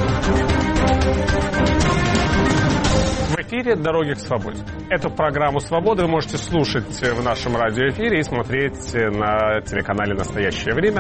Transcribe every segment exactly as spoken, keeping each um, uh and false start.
В эфире «Дороги к свободе». Эту программу «Свобода» вы можете слушать в нашем радиоэфире и смотреть на телеканале «Настоящее время».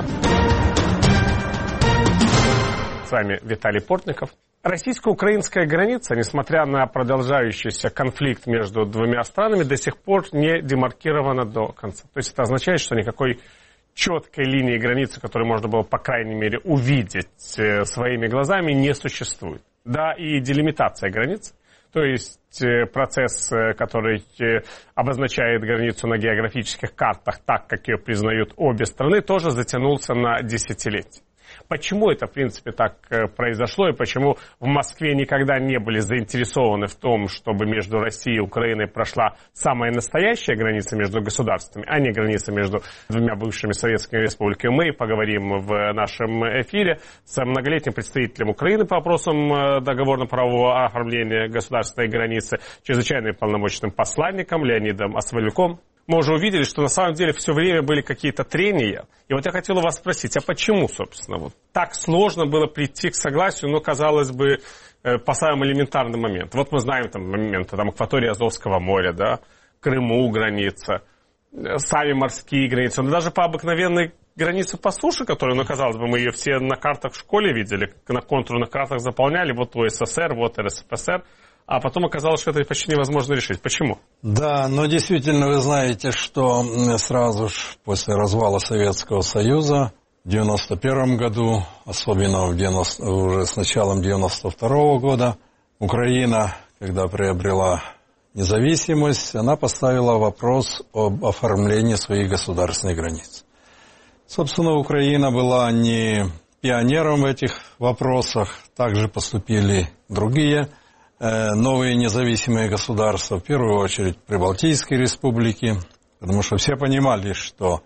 С вами Виталий Портников. Российско-украинская граница, несмотря на продолжающийся конфликт между двумя странами, до сих пор не демаркирована до конца. То есть это означает, что никакой четкой линии границы, которую можно было, по крайней мере, увидеть своими глазами, не существует. Да, и делимитация границ, то есть процесс, который обозначает границу на географических картах так, как ее признают обе страны, тоже затянулся на десятилетия. Почему это, в принципе, так произошло, и почему в Москве никогда не были заинтересованы в том, чтобы между Россией и Украиной прошла самая настоящая граница между государствами, а не граница между двумя бывшими советскими республиками, мы поговорим в нашем эфире с многолетним представителем Украины по вопросам договорно-правового оформления государственной границы, чрезвычайным полномочным посланником Леонидом Освалюком. Мы уже увидели, что на самом деле все время были какие-то трения. И вот я хотел у вас спросить, а почему, собственно, вот так сложно было прийти к согласию, ну, казалось бы, по самым элементарным моментам. Вот мы знаем там моменты, там акватория Азовского моря, да, Крыму граница, сами морские границы, но даже по обыкновенной границе по суше, которую, ну, казалось бы, мы ее все на картах в школе видели, на контурных картах заполняли, вот у СССР, вот эр эс эф эс эр. А потом оказалось, что это почти невозможно решить. Почему? Да, но действительно вы знаете, что сразу же после развала Советского Союза в девяносто первом году, особенно в девяносто, уже с началом девяносто второго года, Украина, когда приобрела независимость, она поставила вопрос об оформлении своих государственных границ. Собственно, Украина была не пионером в этих вопросах, также поступили другие новые независимые государства, в первую очередь Прибалтийские республики, потому что все понимали, что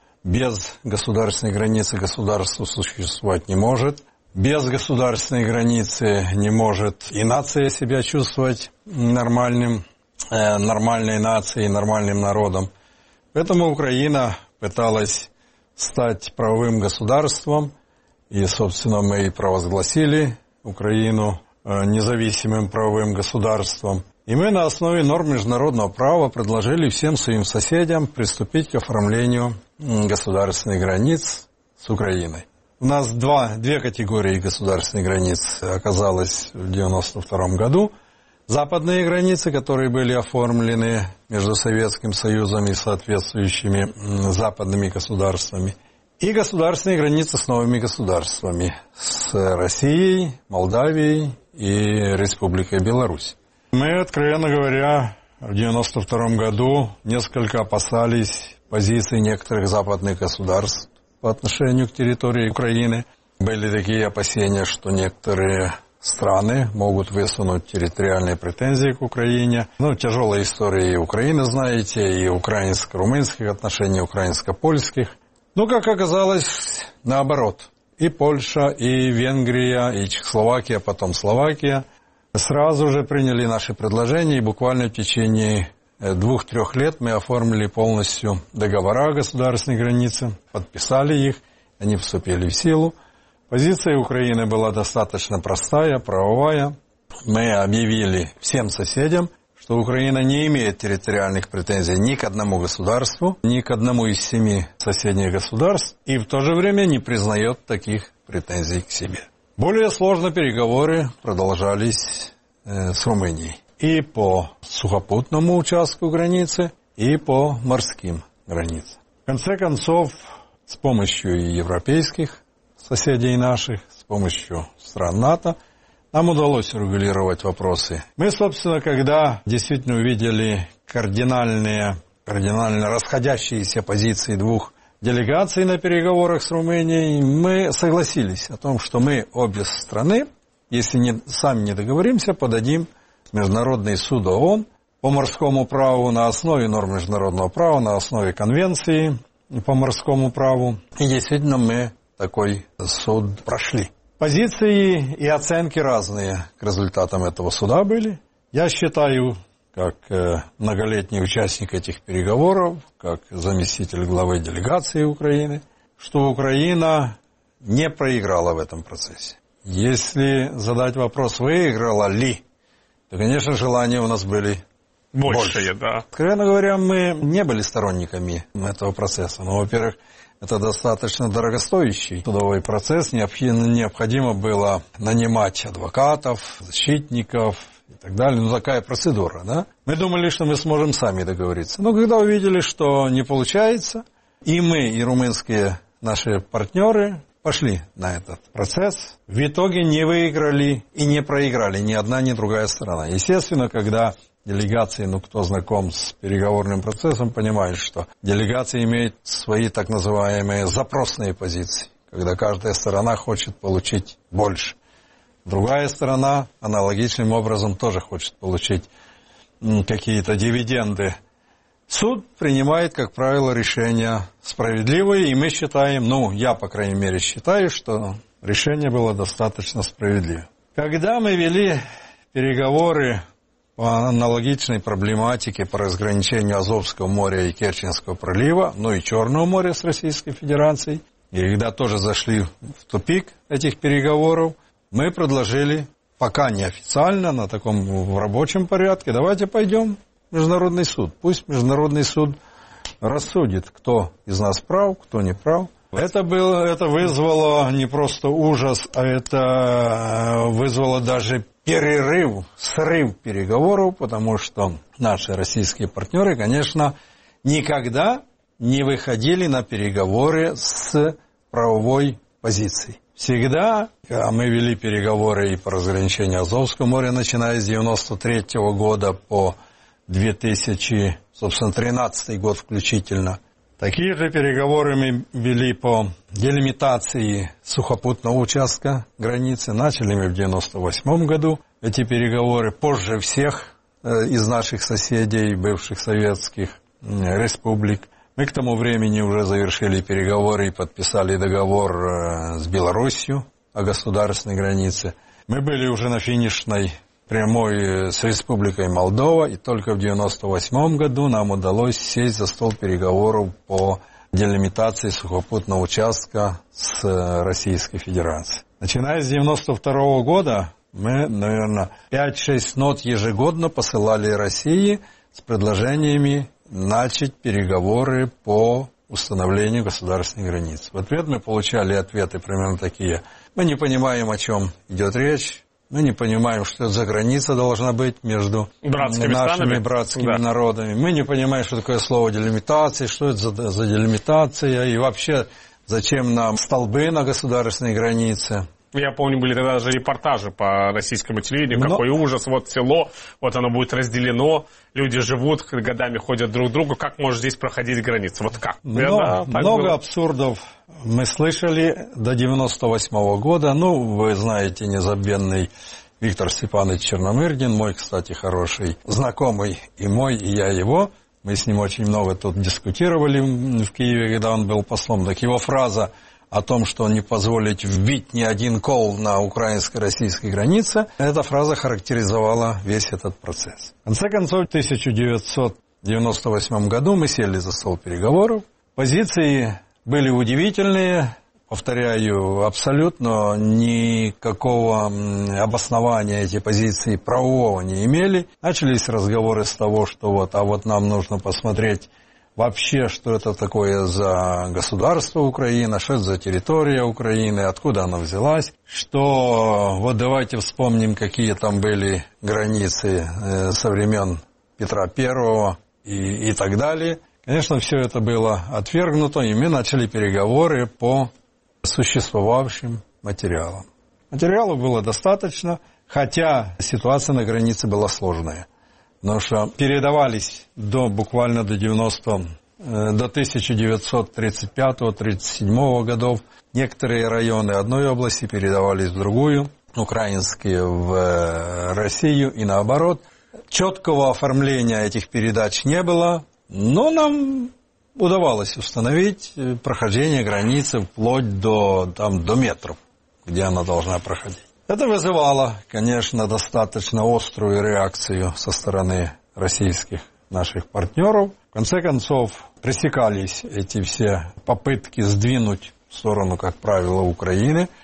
без государственной границы государство существовать не может, без государственной границы не может и нация себя чувствовать нормальным, нормальной нацией, нормальным народом. Поэтому Украина пыталась стать правовым государством, и, собственно, мы и провозгласили Украину независимым правовым государством. И мы на основе норм международного права предложили всем своим соседям приступить к оформлению государственных границ с Украиной. У нас два, две категории государственных границ оказалось в девяносто втором году. Западные границы, которые были оформлены между Советским Союзом и соответствующими западными государствами. И государственные границы с новыми государствами, с Россией, Молдавией и Республикой Беларусь. Мы, откровенно говоря, в девяносто втором году несколько опасались позиций некоторых западных государств по отношению к территории Украины. Были такие опасения, что некоторые страны могут высунуть территориальные претензии к Украине. Ну, тяжелая история и Украины, знаете, и украинско-румынских отношений, и украинско-польских. Но, как оказалось, наоборот. И Польша, и Венгрия, и Чехословакия, потом Словакия сразу же приняли наши предложения, и буквально в течение двух-трех лет мы оформили полностью договора о государственной границе, подписали их, они вступили в силу. Позиция Украины была достаточно простая, правовая. Мы объявили всем соседям, что Украина не имеет территориальных претензий ни к одному государству, ни к одному из семи соседних государств, и в то же время не признает таких претензий к себе. Более сложно переговоры продолжались э, с Румынией. И по сухопутному участку границы, и по морским границам. В конце концов, с помощью и европейских соседей наших, с помощью стран НАТО, нам удалось регулировать вопросы. Мы, собственно, когда действительно увидели кардинальные, кардинально расходящиеся позиции двух делегаций на переговорах с Румынией, мы согласились о том, что мы, обе страны, если не, сами не договоримся, подадим в Международный суд ООН по морскому праву на основе норм международного права, на основе конвенции по морскому праву. И действительно мы такой суд прошли. Позиции и оценки разные к результатам этого суда были. Я считаю, как многолетний участник этих переговоров, как заместитель главы делегации Украины, что Украина не проиграла в этом процессе. Если задать вопрос, выиграла ли, то, конечно, желания у нас были большие, больше. Да. Откровенно говоря, мы не были сторонниками этого процесса. Но, во-первых, это достаточно дорогостоящий судовой процесс. Необходимо было нанимать адвокатов, защитников и так далее. Ну, такая процедура, да? Мы думали, что мы сможем сами договориться. Но когда увидели, что не получается, и мы, и румынские наши партнеры пошли на этот процесс, в итоге не выиграли и не проиграли ни одна, ни другая сторона. Естественно, когда делегации, ну, кто знаком с переговорным процессом, понимает, что делегации имеют свои так называемые запросные позиции, когда каждая сторона хочет получить больше. Другая сторона аналогичным образом тоже хочет получить какие-то дивиденды. Суд принимает, как правило, решения справедливые, и мы считаем, ну, я, по крайней мере, считаю, что решение было достаточно справедливо. Когда мы вели переговоры по аналогичной проблематике по разграничению Азовского моря и Керченского пролива, ну и Черного моря с Российской Федерацией, и когда тоже зашли в тупик этих переговоров, мы предложили, пока неофициально, на таком в рабочем порядке, давайте пойдем в Международный суд. Пусть Международный суд рассудит, кто из нас прав, кто не прав. Это, было, это вызвало не просто ужас, а это вызвало даже перерыв, срыв переговоров, потому что наши российские партнеры, конечно, никогда не выходили на переговоры с правовой позицией. Всегда, а мы вели переговоры и по разграничению Азовского моря, начиная с девяносто третьего года по две тысячи тринадцатый год включительно. Такие же переговоры мы вели по делимитации сухопутного участка границы. Начали мы в девяносто восьмом году эти переговоры. Позже всех из наших соседей, бывших советских республик. Мы к тому времени уже завершили переговоры и подписали договор с Белоруссией о государственной границе. Мы были уже на финишной прямой с Республикой Молдова, и только в девяносто восьмом году нам удалось сесть за стол переговоров по делимитации сухопутного участка с Российской Федерацией. Начиная с девяносто второго года мы, наверное, пять-шесть нот ежегодно посылали России с предложениями начать переговоры по установлению государственной границы. В ответ мы получали ответы примерно такие: мы не понимаем, о чем идет речь. Мы не понимаем, что это за граница должна быть между братскими нашими странами. братскими Да. народами. Мы не понимаем, что такое слово делимитация, что это за, за делимитация, и вообще зачем нам столбы на государственной границе. Я помню, были тогда даже репортажи по российскому телевидению, Но... какой ужас, вот село, вот оно будет разделено, люди живут, годами ходят друг к другу, как может здесь проходить граница, вот как? Много, да, много было. абсурдов мы слышали до девяносто восьмого года. Ну, вы знаете, незабвенный Виктор Степанович Черномырдин, мой, кстати, хороший знакомый, и мой, и я его. Мы с ним очень много тут дискутировали в Киеве, когда он был послом. Так его фраза о том, что не позволить вбить ни один кол на украинско-российской границе, эта фраза характеризовала весь этот процесс. В конце концов, в тысяча девятьсот девяносто восьмом году мы сели за стол переговоров. Позиции были удивительные, повторяю, абсолютно никакого обоснования эти позиции правового не имели. Начались разговоры с того, что вот, а вот нам нужно посмотреть вообще, что это такое за государство Украина, что это за территория Украины, откуда она взялась, что вот давайте вспомним, какие там были границы со времен Петра Первого и, и так далее. Конечно, все это было отвергнуто, и мы начали переговоры по существовавшим материалам. Материалов было достаточно, хотя ситуация на границе была сложная. Потому что передавались до, буквально до девяносто, до тысяча девятьсот тридцать пятого — тридцать седьмого годов некоторые районы одной области передавались в другую, украинские в Россию и наоборот. Четкого оформления этих передач не было, но нам удавалось установить прохождение границы вплоть до, там, до метров, где она должна проходить. Это вызывало, конечно, достаточно острую реакцию со стороны российских наших партнеров. В конце концов, пресекались эти все попытки сдвинуть в сторону, как правило, Украины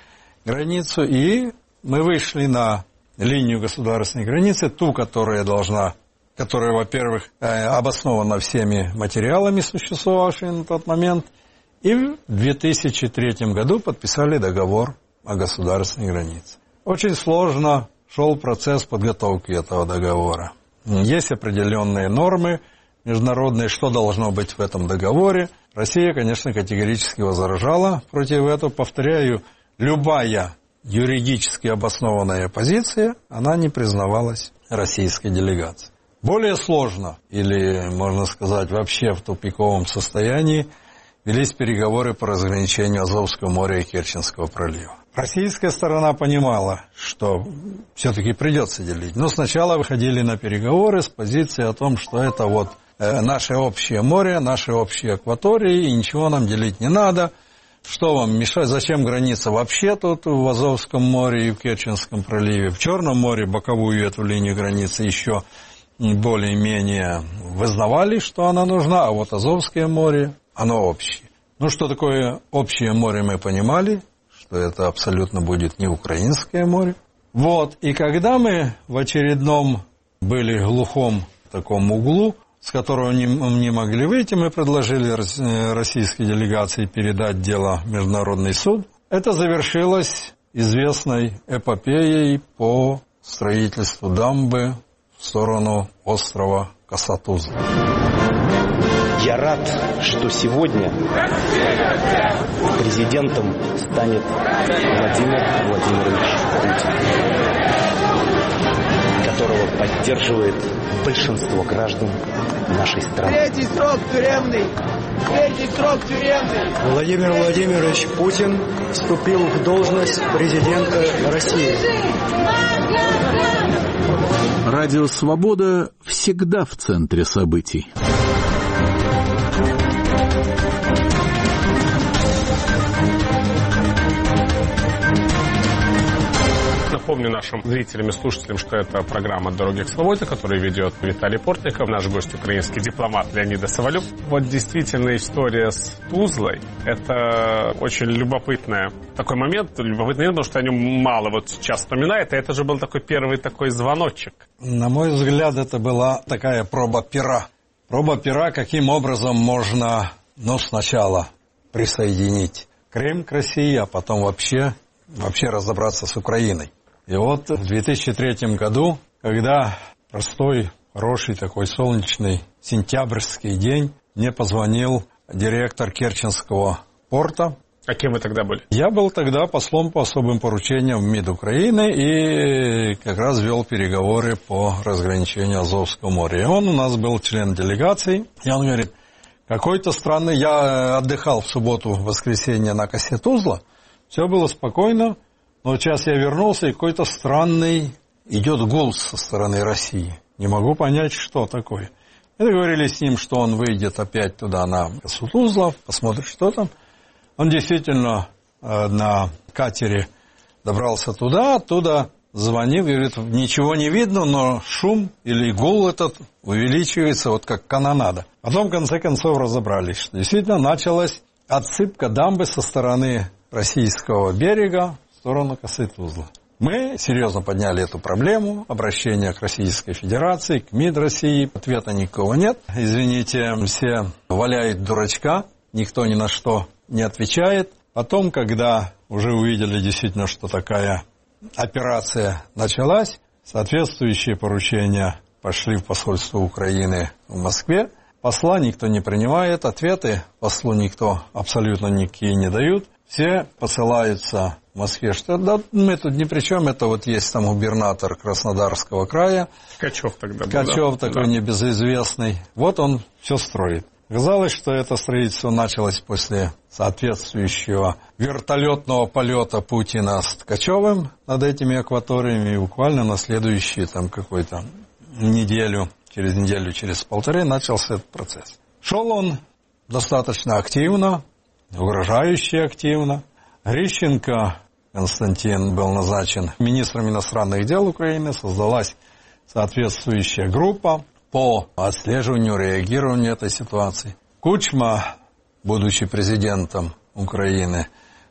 границу, и мы вышли на линию государственной границы, ту, которая должна, которая, во-первых, обоснована всеми материалами, существовавшими на тот момент, и в две тысячи третьем году подписали договор о государственной границе. Очень сложно шел процесс подготовки этого договора. Есть определенные нормы международные, что должно быть в этом договоре. Россия, конечно, категорически возражала против этого. Повторяю, любая юридически обоснованная позиция, она не признавалась российской делегацией. Более сложно, или, можно сказать, вообще в тупиковом состоянии, велись переговоры по разграничению Азовского моря и Керченского пролива. Российская сторона понимала, что все-таки придется делить. Но сначала выходили на переговоры с позиции о том, что это вот наше общее море, наши общие акватории, и ничего нам делить не надо. Что вам мешает? Зачем граница вообще тут в Азовском море и в Керченском проливе? В Черном море боковую эту линию границы еще более-менее вызнавали, что она нужна, а вот Азовское море, оно общее. Ну, что такое общее море, мы понимали, что это абсолютно будет не украинское море. Вот, и когда мы в очередном были глухом таком углу, с которого не, не могли выйти, мы предложили российской делегации передать дело в Международный суд. Это завершилось известной эпопеей по строительству дамбы в сторону острова Коса-Тузла. Я рад, что сегодня президентом станет Владимир Владимирович Путин, которого поддерживает большинство граждан нашей страны. Третий срок тюремный! Третий срок тюремный! Владимир Владимирович Путин вступил в должность президента России. Радио «Свобода» всегда в центре событий. Напомню нашим зрителям и слушателям, что это программа «Дороги к свободе», которую ведет Виталий Портников, наш гость украинский дипломат Леонид Совалюк. Вот действительно история с Тузлой – это очень любопытный такой момент, любопытный, потому что о нем мало вот сейчас вспоминает, и это же был такой первый такой звоночек. На мой взгляд, это была такая проба пера. Проба пера, каким образом можно, ну, сначала присоединить Крым к России, а потом вообще, вообще разобраться с Украиной. И вот в две тысячи третьем году, когда простой, хороший такой солнечный сентябрьский день, мне позвонил директор Керченского порта. А кем вы тогда были? Я был тогда послом по особым поручениям в МИД Украины и как раз вел переговоры по разграничению Азовского моря. И он у нас был член делегации, и он говорит, какой-то странный, я отдыхал в субботу, в воскресенье на косе Тузла, все было спокойно. Но сейчас я вернулся, и какой-то странный идет гул со стороны России. Не могу понять, что такое. Мы договорились с ним, что он выйдет опять туда на косу Тузла, посмотрит, что там. Он действительно э, на катере добрался туда, оттуда звонил, говорит, ничего не видно, но шум или гул этот увеличивается, вот как канонада. Потом, в конце концов, разобрались, что действительно началась отсыпка дамбы со стороны российского берега в сторону косы Тузла. Мы серьезно подняли эту проблему, обращение к Российской Федерации, к МИД России. Ответа никакого нет. Извините, все валяют дурачка, никто ни на что не отвечает. Потом, когда уже увидели действительно, что такая операция началась, соответствующие поручения пошли в посольство Украины в Москве. Посла никто не принимает, ответы послу никто абсолютно никакие не дают. Все посылаются в Москве, что да, мы тут ни при чем, это вот есть там губернатор Краснодарского края. Ткачев тогда был. Ткачев да? такой да. Небезызвестный. Вот он все строит. Оказалось, что это строительство началось после соответствующего вертолетного полета Путина с Ткачевым над этими акваториями. И буквально на следующую там какую-то неделю, через неделю, через полторы начался этот процесс. Шел он достаточно активно, угрожающе активно. Грищенко Константин был назначен министром иностранных дел Украины, создалась соответствующая группа по отслеживанию, реагированию этой ситуации. Кучма, будучи президентом Украины,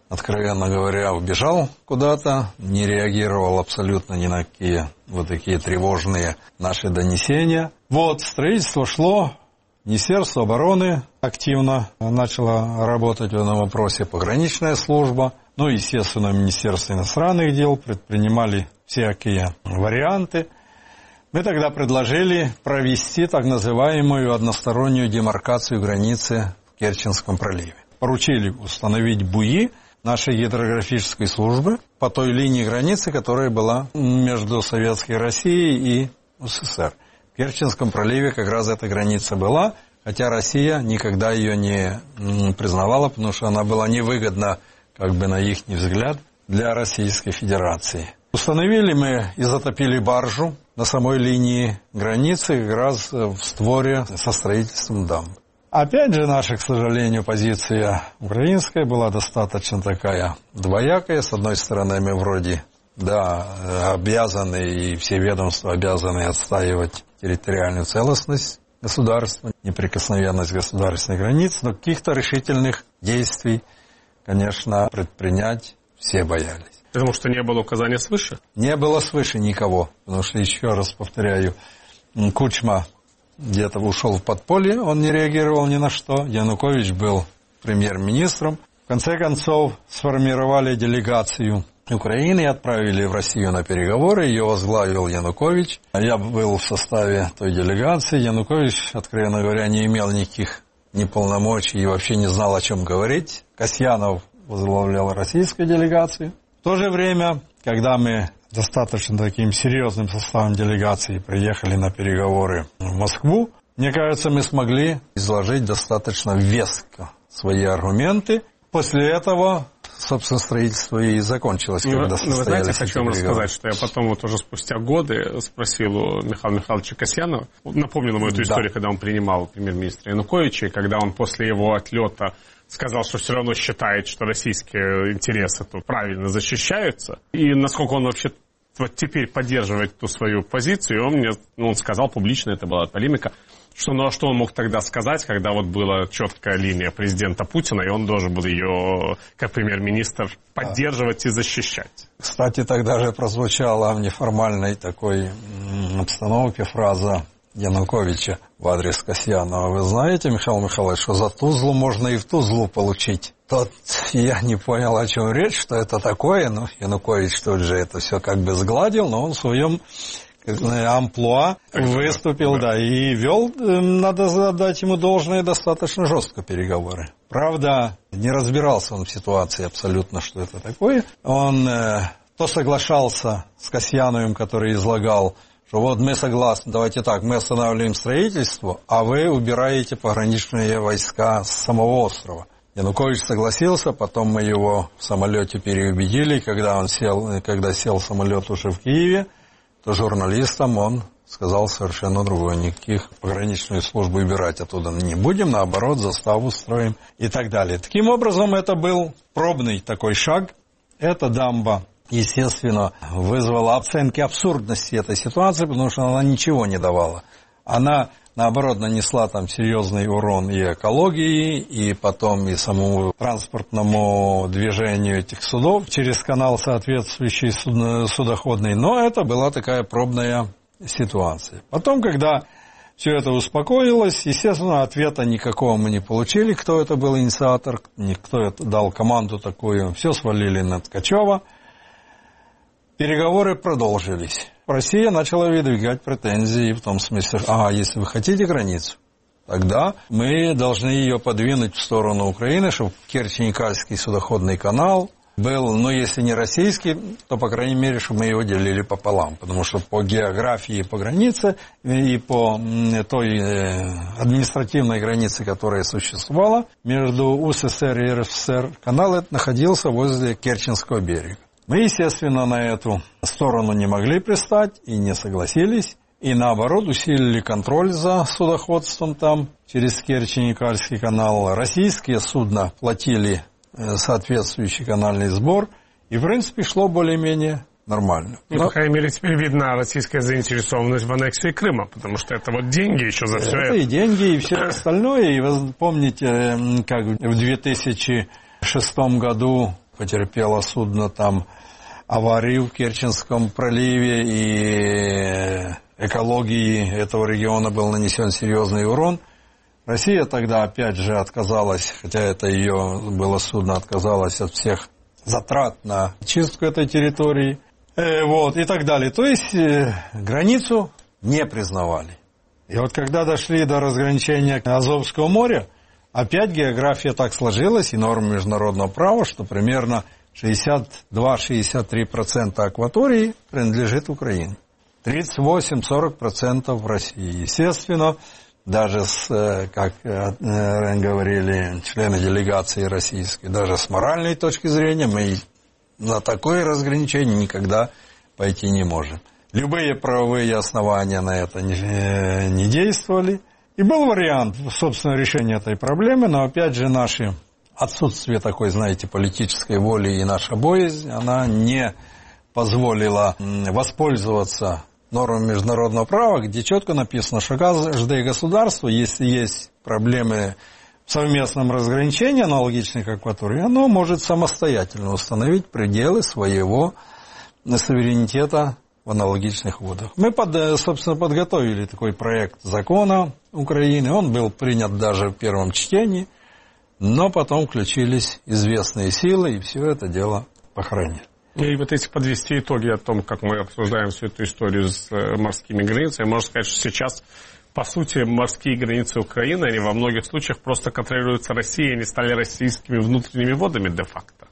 откровенно говоря, убежал куда-то, не реагировал абсолютно ни на какие вот такие тревожные наши донесения. Вот, строительство шло, Министерство обороны активно начало работать в этом вопросе, пограничная служба, ну, естественно, Министерство иностранных дел предпринимали всякие варианты. Мы тогда предложили провести так называемую одностороннюю демаркацию границы в Керченском проливе. Поручили установить буи нашей гидрографической службы по той линии границы, которая была между Советской Россией и СССР. В Керченском проливе как раз эта граница была, хотя Россия никогда ее не признавала, потому что она была невыгодна, как бы на их взгляд, для Российской Федерации. Установили мы и затопили баржу на самой линии границы, как раз в створе со строительством дамб. Опять же, наша, к сожалению, позиция украинская была достаточно такая двоякая. С одной стороны, мы вроде, да, обязаны, и все ведомства обязаны отстаивать территориальную целостность государства, неприкосновенность государственной границы, но каких-то решительных действий, конечно, предпринять все боялись. Потому что не было указания свыше? Не было свыше никого, потому что, еще раз повторяю, Кучма где-то ушел в подполье, он не реагировал ни на что. Янукович был премьер-министром. В конце концов, сформировали делегацию Украины и отправили в Россию на переговоры. Ее возглавил Янукович. Я был в составе той делегации. Янукович, откровенно говоря, не имел никаких ни полномочий и вообще не знал, о чем говорить. Касьянов возглавлял российскую делегацию. В то же время, когда мы достаточно таким серьезным составом делегации приехали на переговоры в Москву, мне кажется, мы смогли изложить достаточно веско свои аргументы. После этого, собственно, строительство и закончилось, ну, когда ну, вы знаете, хочу вам переговоры. рассказать, что я потом вот уже спустя годы спросил у Михаила Михайловича Касьянова, напомнил ему эту историю, да, когда он принимал премьер-министра Януковича, и когда он после его отлета сказал, что все равно считает, что российские интересы тут правильно защищаются, и насколько он вообще вот теперь поддерживает ту свою позицию, и он мне, ну, он сказал публично, это была полемика, что, ну, а что он мог тогда сказать, когда вот была четкая линия президента Путина, и он должен был ее, как премьер-министр, поддерживать и защищать. Кстати, тогда же прозвучала в неформальной такой обстановке фраза Януковича в адрес Касьянова. Вы знаете, Михаил Михайлович, что за Тузлу можно и в Тузлу получить? Тот я не понял, о чем речь, что это такое. Ну, Янукович тут же это все как бы сгладил, но он в своем амплуа выступил, да, и вел, надо задать ему должное, достаточно жестко переговоры. Правда, не разбирался он в ситуации абсолютно, что это такое. Он э, то соглашался с Касьяновым, который излагал, что вот мы согласны, давайте так, мы останавливаем строительство, а вы убираете пограничные войска с самого острова. Янукович согласился, потом мы его в самолете переубедили, когда он сел, когда сел самолет уже в Киеве, то журналистам он сказал совершенно другое. Никаких пограничную службу убирать оттуда не будем, наоборот, заставу строим и так далее. Таким образом, это был пробный такой шаг. Эта дамба, естественно, вызвала оценки абсурдности этой ситуации, потому что она ничего не давала. Она, наоборот, нанесла там серьезный урон и экологии, и потом и самому транспортному движению этих судов через канал соответствующий судоходный. Но это была такая пробная ситуация. Потом, когда все это успокоилось, естественно, ответа никакого мы не получили, кто это был инициатор, кто это дал команду такую. Все свалили на Ткачева. Переговоры продолжились. Россия начала выдвигать претензии в том смысле, а если вы хотите границу, тогда мы должны ее подвинуть в сторону Украины, чтобы Керчь-Никольский судоходный канал был, ну, если не российский, то, по крайней мере, чтобы мы его делили пополам, потому что по географии, по границе и по той административной границе, которая существовала между УССР и РСФСР, канал этот находился возле Керченского берега. Мы, естественно, на эту сторону не могли пристать и не согласились, и наоборот усилили контроль за судоходством там через Керчь-Никольский канал. Российские судна платили соответствующий канальный сбор, и, в принципе, шло более-менее нормально. Ну, Но... по крайней мере, теперь видна российская заинтересованность в аннексии Крыма, потому что это вот деньги еще за все это. Это и деньги, и все остальное. И вы помните, как в две тысячи шестом году Потерпело судно там аварию в Керченском проливе, и экологии этого региона был нанесен серьезный урон. Россия тогда опять же отказалась, хотя это ее было судно, отказалась от всех затрат на чистку этой территории. Э, вот, и так далее. То есть э, границу не признавали. И вот когда дошли до разграничения Азовского моря, опять география так сложилась, и нормы международного права, что примерно шестьдесят два - шестьдесят три процента акватории принадлежит Украине. тридцать восемь - сорок процентов в России. Естественно, даже, с, как говорили члены делегации российской, даже с моральной точки зрения мы на такое разграничение никогда пойти не можем. Любые правовые основания на это не, не действовали. И был вариант, собственно, решения этой проблемы, но опять же наше отсутствие такой, знаете, политической воли и наша боязнь, она не позволила воспользоваться нормами международного права, где четко написано, что каждое государство, если есть проблемы в совместном разграничении, аналогичных акваторий, оно может самостоятельно установить пределы своего суверенитета в аналогичных водах. Мы, под, собственно, подготовили такой проект закона Украины, он был принят даже в первом чтении, но потом включились известные силы, и все это дело похоронили. И вот если подвести итоги о том, как мы обсуждаем всю эту историю с морскими границами, можно сказать, что сейчас, по сути, морские границы Украины, они во многих случаях просто контролируются Россией, они стали российскими внутренними водами де-факто.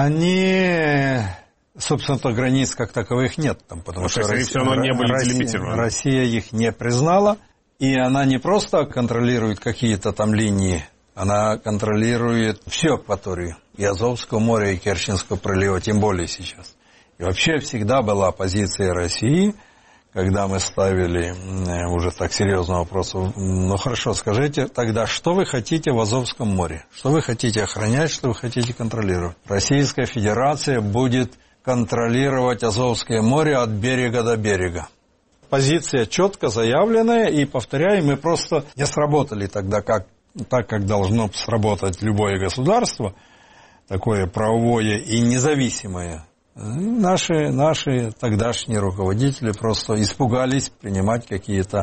Они, собственно, то границ как таковых нет там, потому ну, что они Россия, все равно не были делимитированы. Россия их не признала, и она не просто контролирует какие-то там линии, она контролирует всю акваторию. И Азовского моря, и Керченского пролива, тем более сейчас. И вообще всегда была позиция России, когда мы ставили уже так серьезный вопрос, ну хорошо, скажите тогда, что вы хотите в Азовском море? Что вы хотите охранять, что вы хотите контролировать? Российская Федерация будет контролировать Азовское море от берега до берега. Позиция четко заявленная, и, повторяю, мы просто не сработали тогда как, так, как должно сработать любое государство, такое правовое и независимое. Наши, наши тогдашние руководители просто испугались принимать какие-то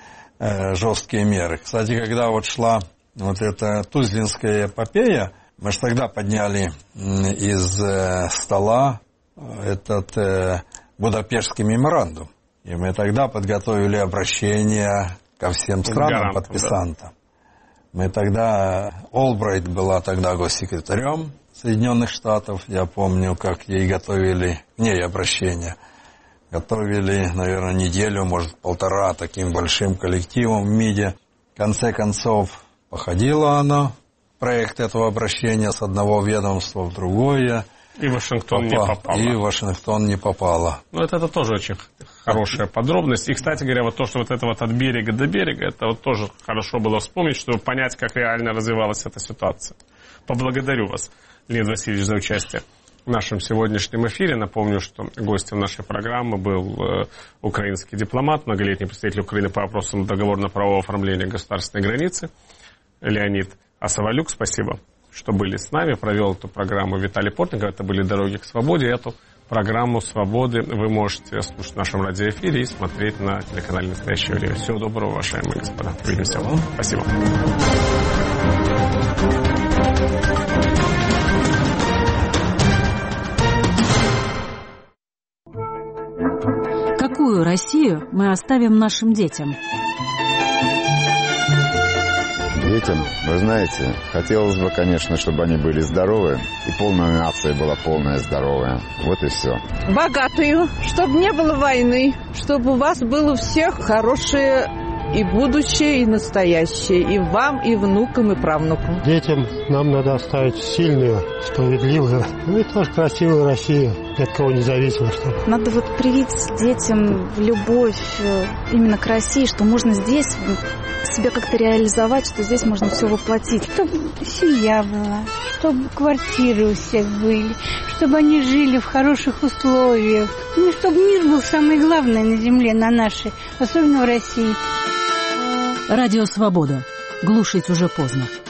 э, жесткие меры. Кстати, когда вот шла вот эта Тузлинская эпопея, мы же тогда подняли из э, стола этот э, Будапештский меморандум. И мы тогда подготовили обращение ко всем странам, подписантам. Да. Мы тогда, Олбрайт была тогда госсекретарем Соединенных Штатов, я помню, как ей готовили, к ней обращение, готовили, наверное, неделю, может, полтора таким большим коллективом в МИДе. В конце концов, походила она, проект этого обращения с одного ведомства в другое. И Вашингтон попал, не попала. И Вашингтон не попала. Ну, это, это тоже очень хорошая подробность. И, кстати говоря, вот то, что вот это вот от берега до берега, это вот тоже хорошо было вспомнить, чтобы понять, как реально развивалась эта ситуация. Поблагодарю вас, Леонид Васильевич, за участие в нашем сегодняшнем эфире. Напомню, что гостем нашей программы был э, украинский дипломат, многолетний представитель Украины по вопросам договорно-правового оформления государственной границы Леонид Асавалюк. Спасибо, что были с нами. Провел эту программу Виталий Портников. Это были «Дороги к свободе». Эту программу «Свободы» вы можете слушать в нашем радиоэфире и смотреть на телеканале «Настоящее время». Всего доброго, уважаемые господа. Увидимся. Спасибо. Какую Россию мы оставим нашим детям? Детям, вы знаете, хотелось бы, конечно, чтобы они были здоровы, и полная нация была полная здоровая. Вот и все. Богатую, чтобы не было войны, чтобы у вас было у всех хорошее и будущее, и настоящее, и вам, и внукам, и правнукам. Детям нам надо оставить сильную, справедливую, ну и тоже красивую Россию, ни от кого не зависимо. Чтобы... Надо вот привить детям любовь именно к России, что можно здесь себя как-то реализовать, что здесь можно все воплотить. Чтобы семья была, чтобы квартиры у всех были, чтобы они жили в хороших условиях. Ну, чтобы мир был самое главное на земле, на нашей, особенно в России. Радио «Свобода». Глушить уже поздно.